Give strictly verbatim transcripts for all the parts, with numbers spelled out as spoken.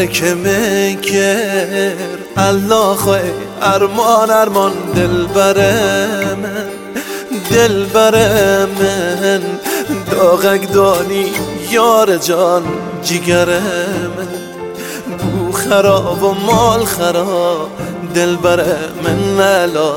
ترک میکر الله خواه ارمان ارمان دل بره من دل بره من داغک دانی یار جان جیگر من بو خراب و مال خراب دل بره من لا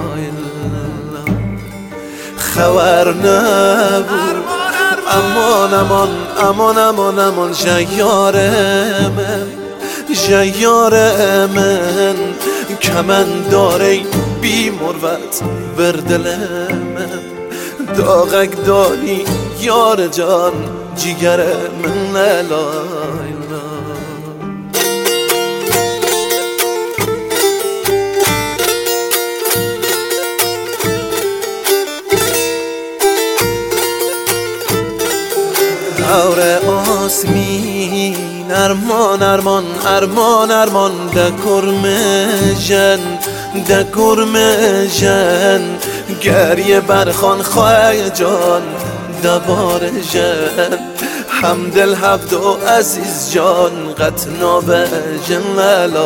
خبر نبود امان امان امان امان امان جیار من جیار من کمن داره بی مروت بر دل من داغک دانی یار جان جیگر من لا دور آسمین ارمان ارمان ارمان ارمان ده کرمجن ده کرمجن گریه برخان خواه جان ده بار جن همدل هفت و عزیز جان قطنا به جن لا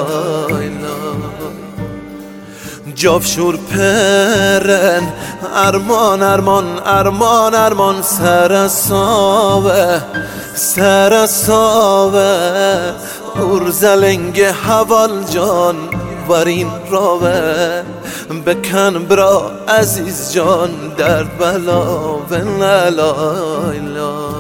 جافشور پرن ارمان ارمان ارمان ارمان سر ساوه سر ساوه ارزلنگ حوال جان ورین راوه بکن برا عزیز جان درد بلا و لا لا